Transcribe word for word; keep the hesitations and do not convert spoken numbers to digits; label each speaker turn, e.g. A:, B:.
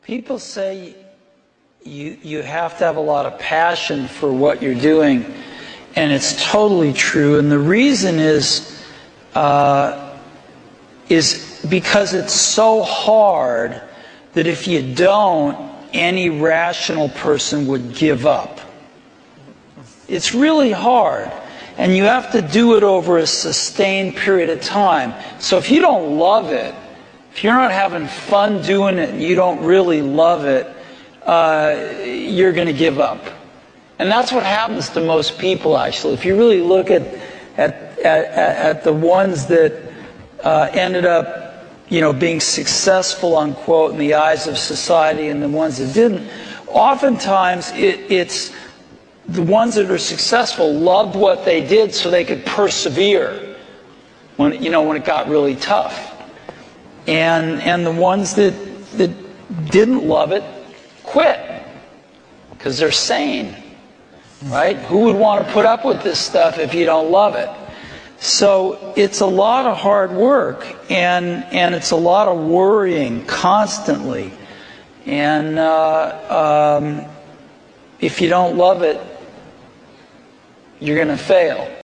A: People say you, you have to have a lot of passion for what you're doing, and it's totally true. And the reason is, uh, is because it's so hard that if you don't, any rational person would give up. It's really hard, and you have to do it over a sustained period of time. So if you don't love it, if you're not having fun doing it and you don't really love it, uh, you're going to give up. And that's what happens to most people, actually. If you really look at at at, at the ones that uh, ended up, you know, being successful, unquote, in the eyes of society, and the ones that didn't, oftentimes it, it's the ones that are successful loved what they did so they could persevere when, you know, when it got really tough. And and the ones that that didn't love it quit because they're sane, right? Who would want to put up with this stuff if you don't love it? So it's a lot of hard work, and and it's a lot of worrying constantly. And uh, um, if you don't love it, you're going to fail.